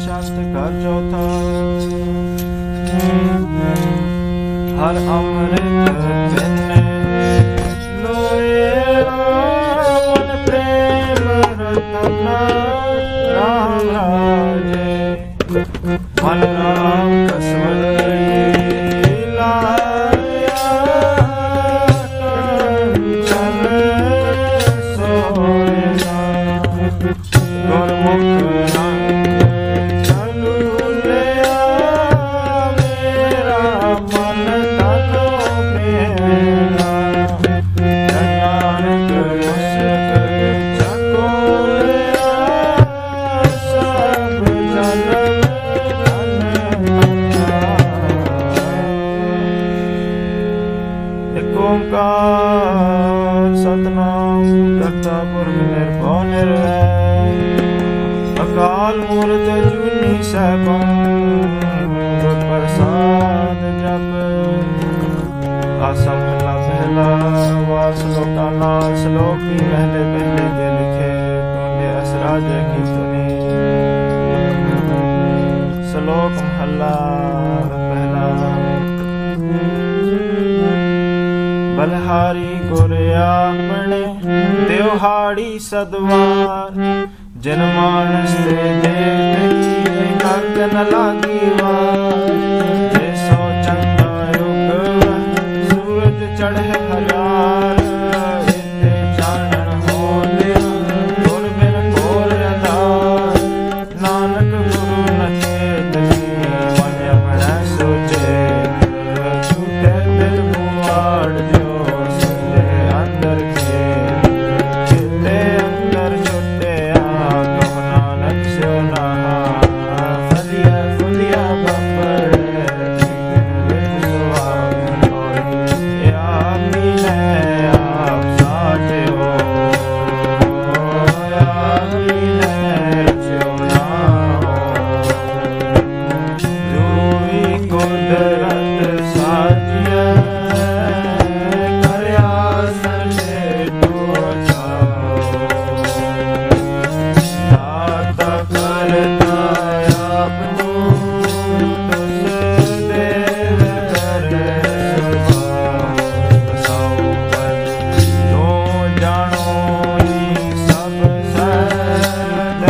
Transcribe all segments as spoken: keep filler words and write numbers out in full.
ਛੰਤ ਕਰ ਚੌਥਾ। ਹਰ ਅੰਮ੍ਰਿਤ ਪਿੰਨੇ ਲੋਏਰਾ ਮਨ ਪ੍ਰੇਮ ਰਤਨ ਰਾਮ ਰਾਜੇ। ਮਨ ਰਾਮ ਕਸਵਤੀ ਲਾਇਆ ਕੰਚਨ ਸੋਇਨਾ। ਗੁਰਮੁਖ ਰੰਗ ਚਲੂ ਲਿਆ ਮੇਰਾ ਮਨ ਤਨ ਮੇਰਾ। ਨਾਨਕ ਮੁਸਕ ਚਕੋਲਿਆ ਸਭ ਜਨ ਏਕ ਓਂਕਾਰ ਸਤਿਨਾਮ ਕਰਤਾ ਪੁਰਖ ਨਿਰਭਉ ਨਿਰਵੈਰ। ਅਕਾਲ ਮੂਰਤ ਅਜੂਨੀ ਸੈਭੰ ਗੁਰ ਪ੍ਰਸਾਦ ਜਪ। ਆਸਾ ਮਹਲਾ ਪਹਿਲਾ ਵਾਰ ਸਲੋਕਾ ਨਾਲ ਸਲੋਕ ਵੀ ਮਹਿਲੇ ਪਹਿਲੇ ਦੇ ਲਿਖੇ ਤੁੰਦੇ ਅਸਰਾ ਦੇ ਕੀ ਤੁਨੀ। ਸਲੋਕ ਮਹਲਾ ਪਹਿਲਾ। ਬਲਹਾਰੀ ਗੁਰ ਆਪਣੇ ਤਿਉਹਾੜੀ ਸਦਵਾਰ। ਜਿਨ ਮਾਨਸ ਤੇ ਦੇਵ ਕੱਕ ਨ ਲਾਗੀ ਵਾਰ। ਜੇ ਸੋ ਚੰਗਾ ਯੁਗ ਸੂਰਜ ਚੜ੍ਹੇ ਹਜ਼ਾਰ। ਇੱਥੇ ਚਾਨਣ ਹੋਂਦਿਆਂ ਗੁਰ ਬਿਨ ਘੋਰ ਅੰਧਾਰ। ਨਾਨਕ ਗੁਰੂ ਨ ਚੇਤਨੀ ਮਨ ਆਪਣਾ ਸੋਚੇ। ਝੂਠੇ ਦਿਲ ਮੁਆੜ ਦਿਓ ਸੁਣਦੇ ਅੰਦਰ ਕੇ। ਚਿੱਤੇ ਅੰਦਰ ਛੁੱਟਿਆ ਕਹੁ ਨਾਨਕ ਸਿਉ ਨਾਹਾ। ਫਲੀਆ ਫੁਲੀਆ ਬਾਪੜੇ ਵਿੱਚ ਸੁਆਗ ਹੋਈ। ਆਪ ਮਿਲੇ ਆਪ ਸਾਟਿਓ। ਆਪ ਮਿਲੇ ਰਚਿਓ ਨਾ ਜੋਈ ਕੁਦਰਤ ਸਾਜਿਆ। ਕਰਿਆ ਸਜੇ ਟੋਚਾ। ਦਾਤਾ ਕਰਤਾ ਆਪ ਨੂੰ ਤੁਸ ਦੇਵ ਕਰੇ ਸੁਭਾਅ। ਬਸਾਉ ਪਰ ਤੋ ਜਾਣੋ ਈ ਸਭ ਸਦ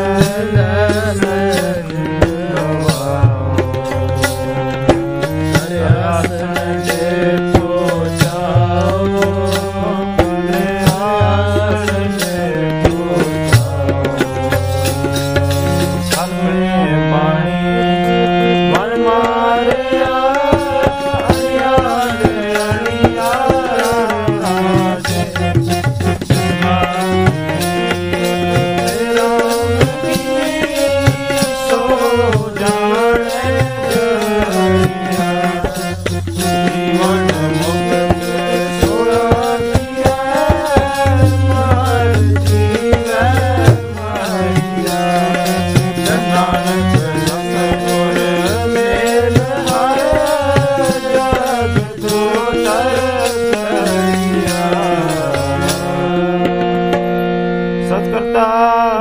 ਸਚਿਤ ਗਵਾਓ। ਆਸਣ ਜੇ ਤੋ ਜਾਓ ਆਸਣ ਜੇ ਤੋ ਜਾਓ। ਸਤਿ ਬਾਣੀ ਮਨ ਮਾਰਿਆ ਅਣਿਆਰੇ ਅਣਿਆਰਾ ਰਾਜੇ। ਰਾਮ ਕੀ ਸੋ ਜਾਣੇ ਜੀਵਨ ਮੁਕਤ ਸੋਇਆ ਕੀਆ। ਮਰ ਜੀਵੈ ਮਾਇਆ। ਨਾਨਕ ਸਤਿਗੁਰ ਮੇਲ ਹਰ ਜਗ ਤੋ ਤਰਸਈਆ। ਸਤਿਕਰਤਾ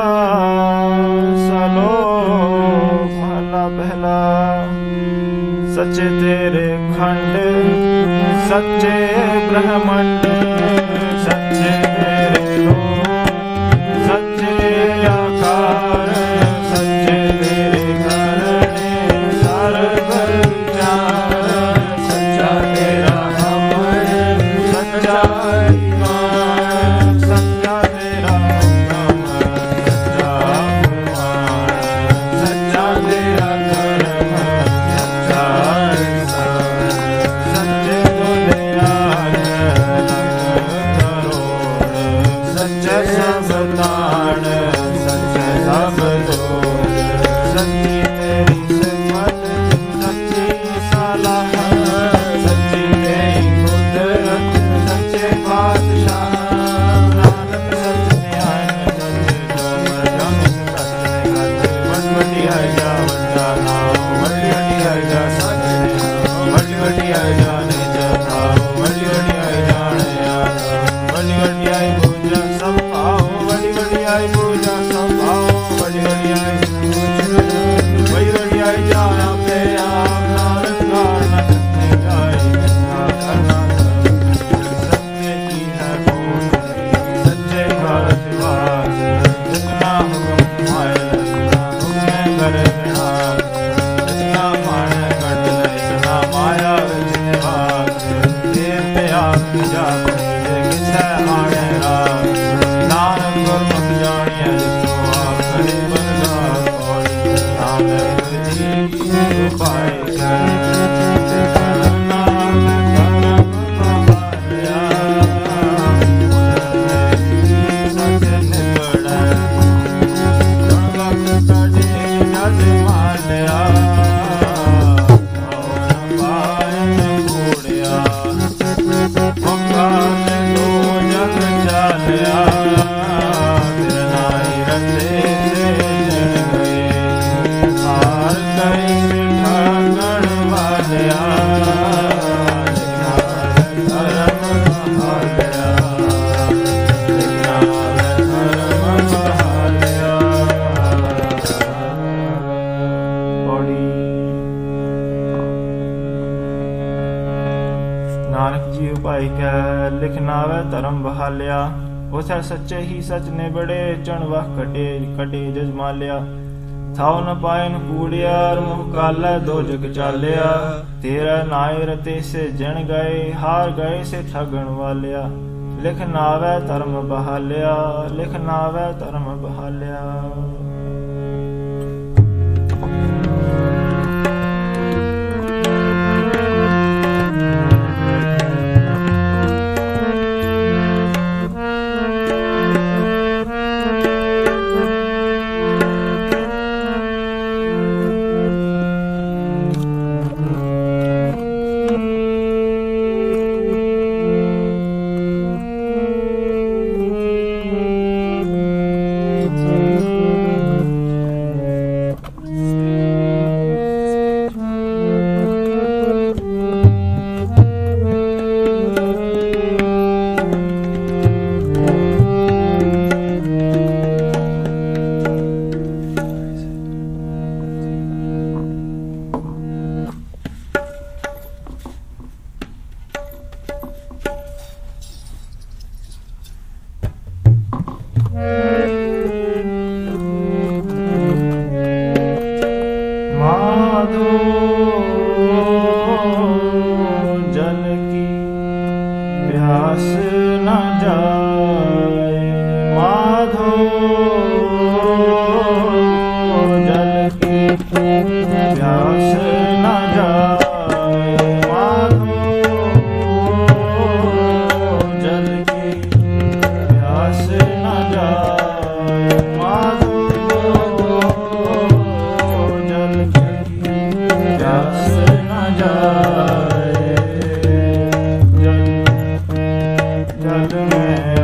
ਸਲੋਕ ਮਹਲਾ ਪਹਿਲਾ। ਸੱਚੇ ਤੇਰੇ ਖੰਡ ਸੱਚੇ ਬ੍ਰਹਮੰਡ। ਸੱਚੇ ਤੇਰੇ ਲੋਕ ਸੱਚੇ ਆਕਾਰ। ਸੱਚੇ ਤੇਰੇ ਕਰਨੇ ਸਰਬ ਵਿਚਾਰ। ਸੱਚਾ ਤੇਰਾ ਅਮਰ ਸੱਚਾ ਈਮਾਨ। ਸੱਚਾ ਤੇਰਾ ਹੁਕਮ ਸੱਚਾ ਫੁਰਮਾਨ। ਸੱਚਾ ਤੇਰਾ ਕਰਮ ਸੱਚਾ ਇਨਸਾਨ। ਸੱਚੇ ਦੁਨਿਆਰ ਲੱਖ ਕਰੋੜ। ਸੱਚੇ ਸਭ ਤਾਣ ਸੱਚੇ ਸਭ ਜੋੜ। ਸੱਚੀ ਤੇਰੀ ਸਿਫਤ ਸੱਚੀ ਸਲਾਹ। ਸੱਚੀ ਤੇਰੀ ਕੁਦਰਤ ਸੱਚੇ ਪਾਤਸ਼ਾਹ। ਨਾਨਕ ਸੱਚ ਨਿਆਣ ਸੱਚੇ ਜੋਬਰ ਜਮ ਸੱਚੇ ਗਾਤੇ। ਵੱਡ ਵਡਿਆਈ ਜਾ ਵੱਡਾ ਨਾਮ। ਵੱਡੀ ਵਡਿਆਈ ਜਾ ਸਾਜੇ। ਵੱਡੀ ਵਡਿਆਈ ਜਾਣੇ ਜਥਾ। ਵੱਡੀ ਵਡਿਆਈ ਜਾਣੇ ਆਸਾ। ਵੱਡੀ ਵਡਿਆਈ ਪੂਜਾ ਸਭ ਆਓ। ਵੱਡੀ ਵਡਿਆਈ ਪੂਜਾ ਸਭ ਆਓ। ਵੱਡੀ ਵਡਿਆਈ ਕਰ ਬਿਨਾ ਰਚਨਾ ਮਨ ਕੱਢ ਲੈ ਸਦਾ ਮਾਇਆ ਵਿੱਚ ਨਿਵਾਸ ਦੇਵ ਤੇ ਆਪ ਜਾਪ ਜੇ ਕਿਸੈ ਆਣੇ ਰਾਤ ਨਾਨਕ ਗੁਰਮੁਖ ਜਾਣਿਆ ਜਿਤੋ ਆਪ ਕਰੇ ਬੰਦਾ ਕੋਈ ਨਾਨਕ ਜੀ ਉਪਾਇ ਕਰ ਧਰਮ ਬਹਾਲਿਆ ਉਥੈ ਸੱਚੇ ਹੀ ਸਚ ਨੇ ਬੜੇ ਚਣ ਵਖ ਕਟੇ ਕਟੇ ਜਜਮਾਲਿਆ ਥਾਉ ਨ ਪਾਇਨ ਕੂੜਿਆ ਮੁਖ ਕਾਲੈ ਦੋਜਕ ਚਾਲਿਆ ਤੇਰਾ ਨਾਇ ਰਤੇ ਸੇ ਜਣ ਗਏ ਹਾਰ ਗਏ ਸੇ ਠਗਣ ਵਾਲਿਆ ਲਿਖ ਨਾਵੈ ਧਰਮ ਬਹਾਲਿਆ ਲਿਖ ਨਾਵੈ ਧਰਮ ਬਹਾਲਿਆ में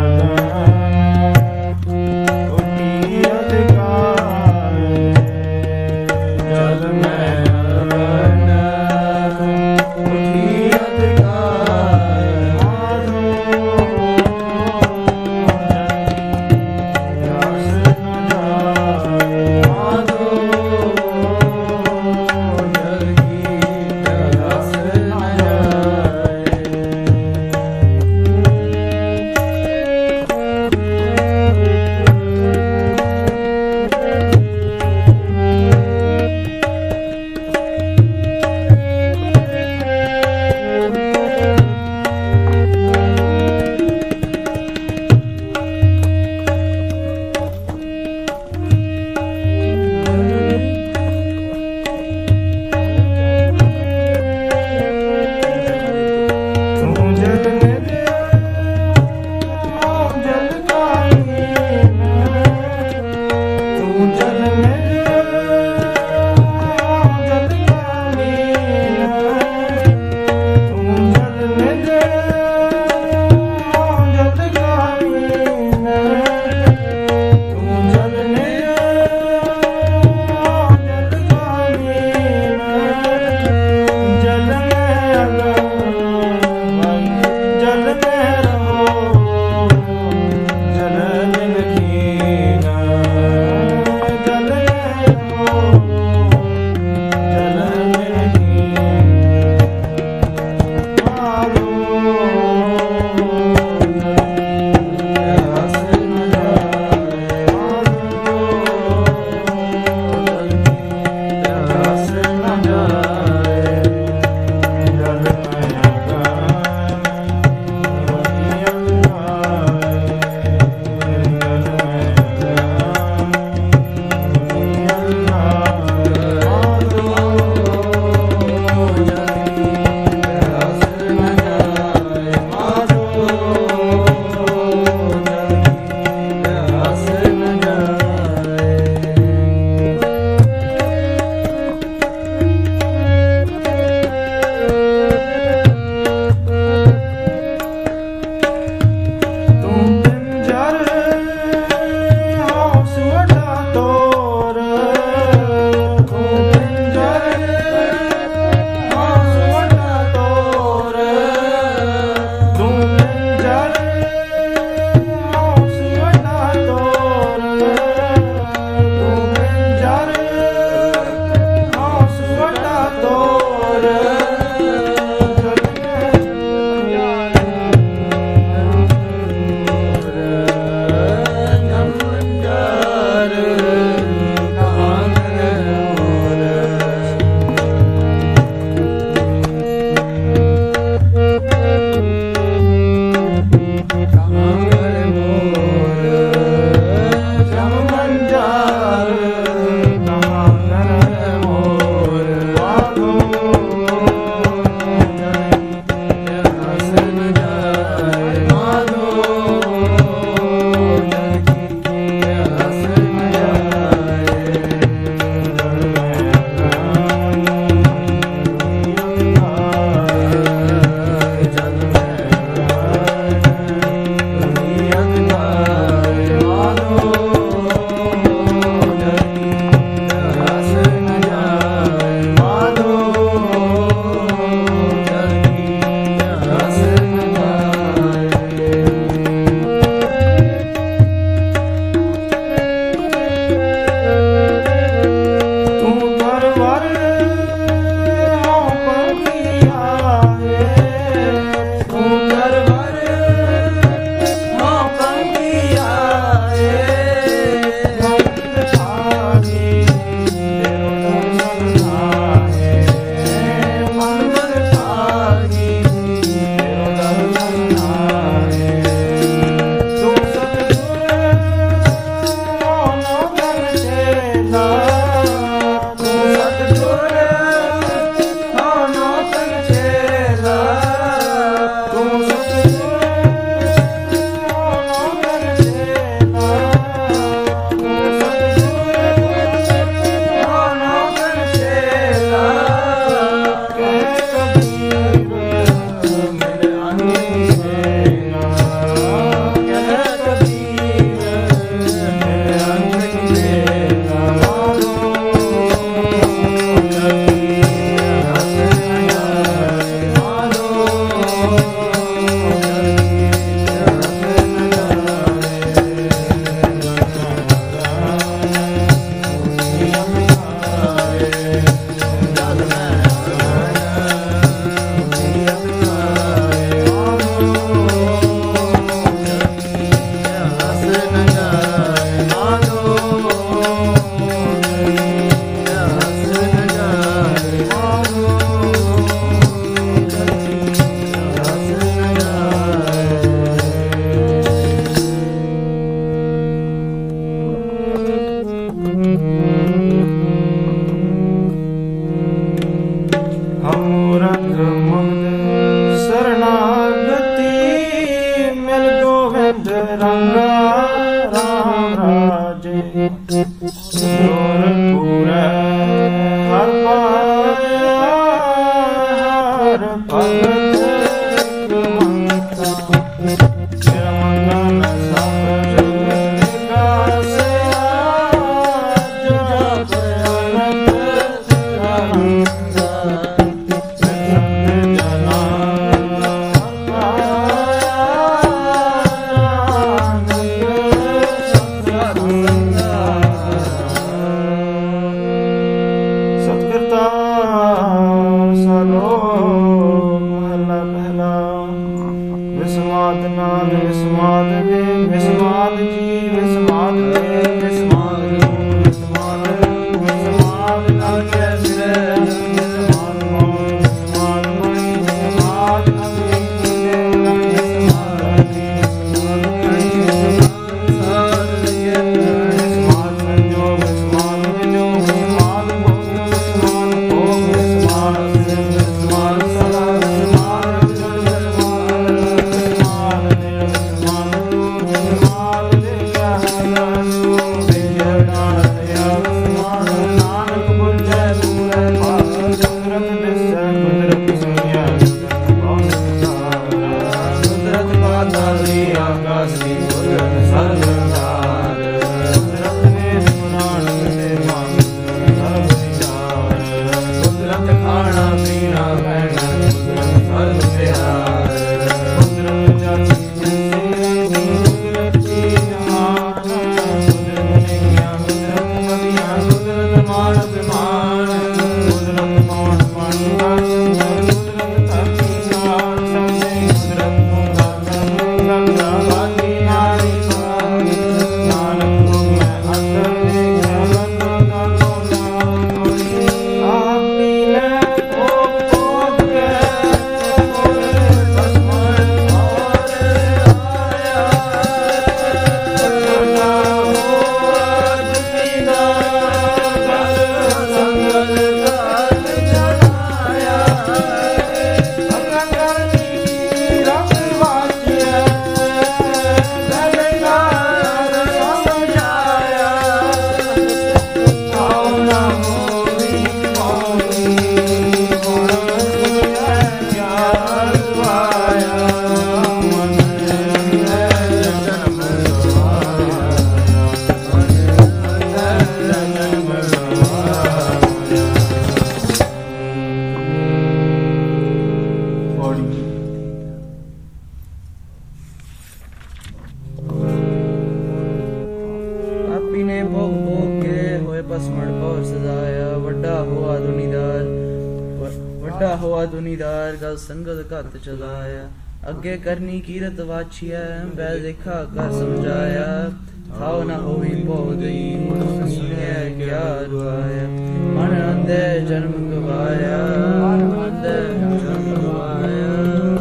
ਸੰਗਤ ਘੱਤ ਚਲਾਇਆ ਅੱਗੇ ਕਰਨੀ ਕੀਰਤ ਵਾਛਿਆ ਬੈ ਦੇਖਾ ਕਰ ਸਮਝਾਇਆ ਥਾਉ ਨਾ ਹੋਈ ਬਹੁਤੀ ਸੁਣਿਆ ਕਿਆ ਰੁਆਇਆ ਮਨ ਅੰਦੇ ਜਨਮ ਗਵਾਇਆ ਮਨ ਅੰਦੇ ਜਨਮ ਗਵਾਇਆ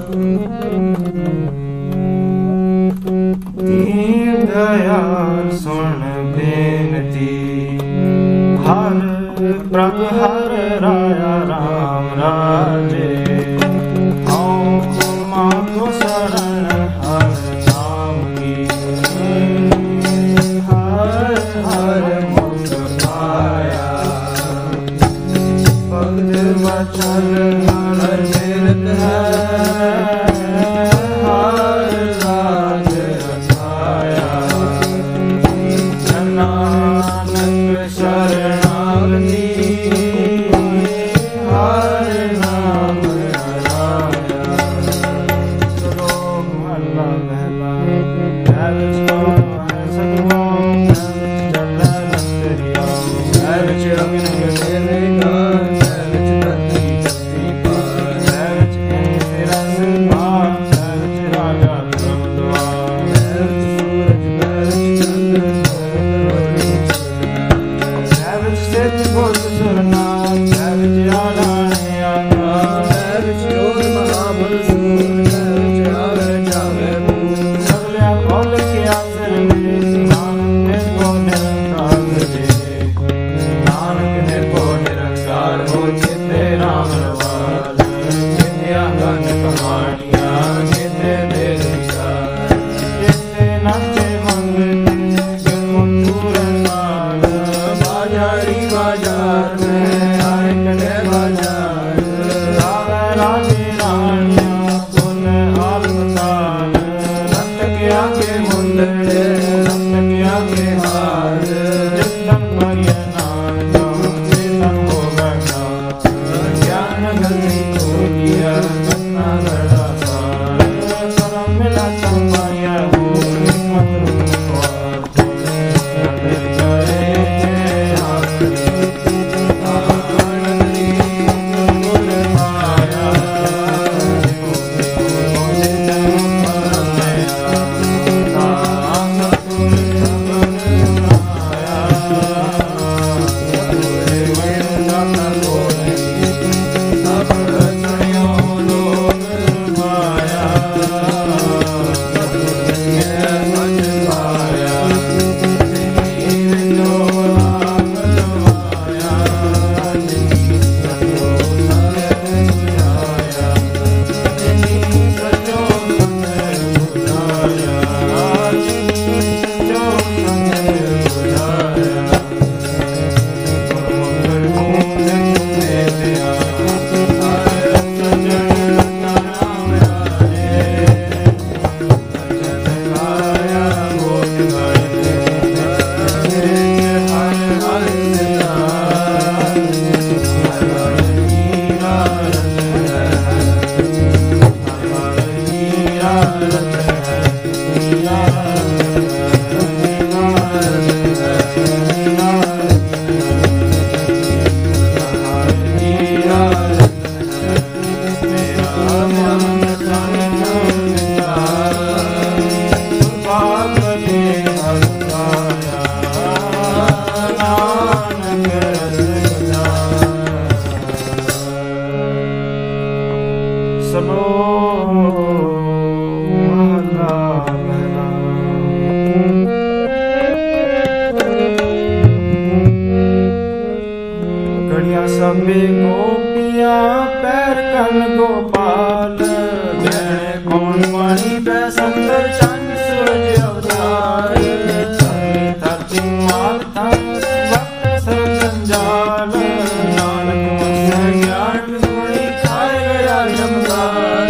ਦੀਨ ਦਇਆਲ ਸੁਣ ਬੇਨਤੀ ਹਰ ਪ੍ਰਭ ਹਰ ਰਾਇਆ ਰਾਮ ਰਾਜੇ ज्ञान सबे गोपियां पैर कन गोपाल मैं कौन वाणी पैसंदर चंद सूरज अवतार धरती धरती माल धन वक्त सब जंजाल नानक मुझसे ज्ञान गुणी खाए गया जमदार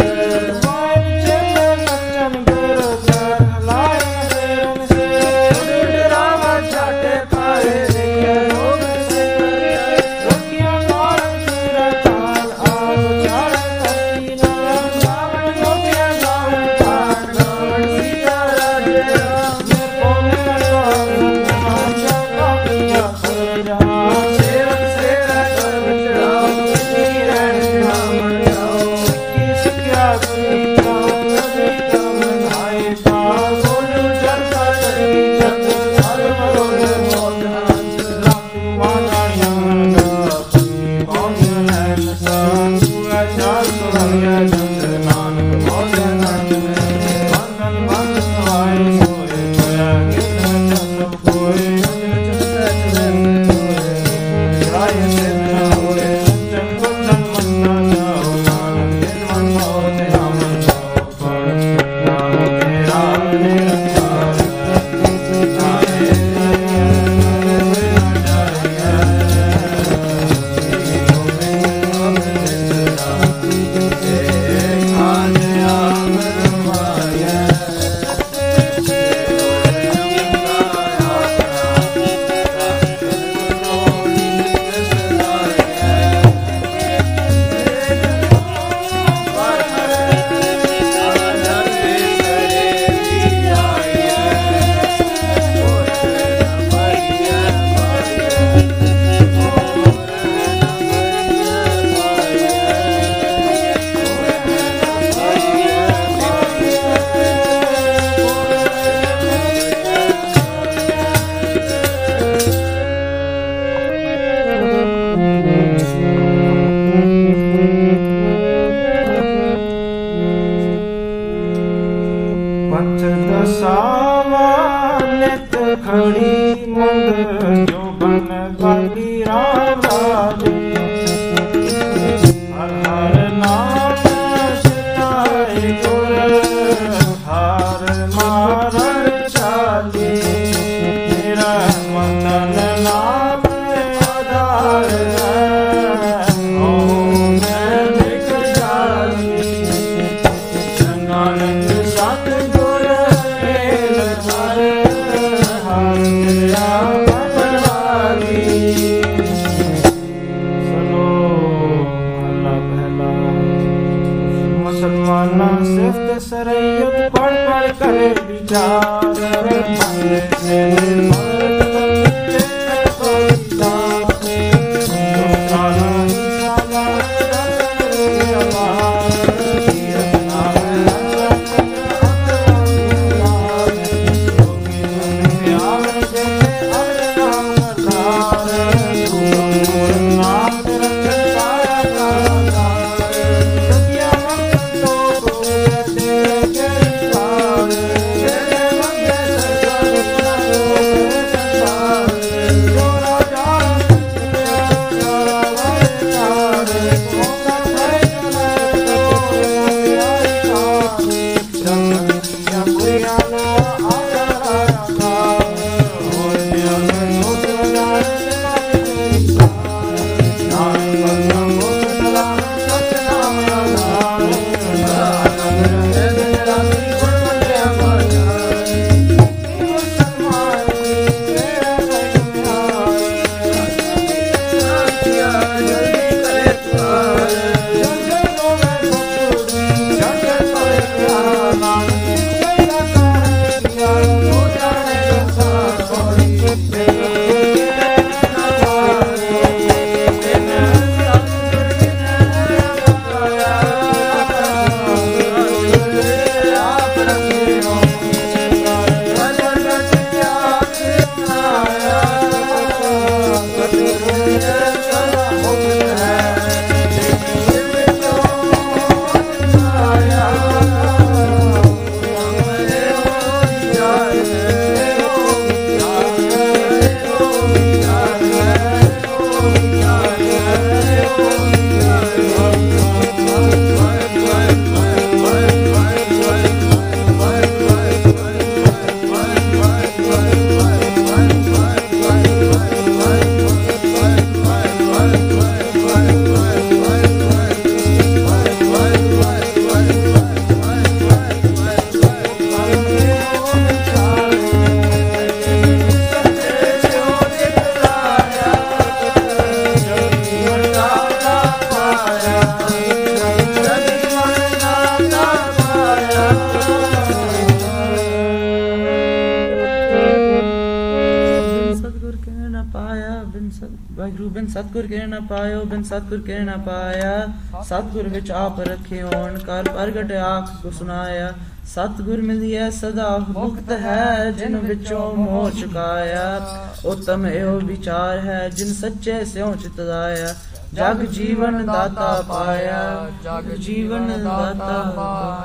ਵਾਹਿਗੁਰੂ ਬਿਨ ਸਤਿਗੁਰ ਕੇ ਨਾ ਪਾਇਓ, ਬਿਨ ਸਤਿਗੁਰ ਕੇ ਨਾ ਪਾਇਆ। ਸਤਿਗੁਰ ਵਿੱਚ ਆਪ ਰੱਖੇ ਹੋਣ, ਕਰ ਪ੍ਰਗਟ ਆਖ ਕੋ ਸੁਨਾਇਆ। ਸਤਿਗੁਰ ਮਿਲਿਆ ਸਦਾ ਮੁਕਤ ਹੈ, ਜਿਨ ਵਿੱਚੋਂ ਮੋਹ ਚੁਕਾਇਆ। ਉਤਮ ਇਹੋ ਵਿਚਾਰ ਹੈ, ਜਿਨ ਸੱਚੇ ਸਿਉ ਚਿਤ ਲਾਇਆ। ਜਗ ਜੀਵਨ ਦਾਤਾ ਪਾਇਆ, ਜਗ ਜੀਵਨ ਦਾਤਾ ਪਾਇਆ।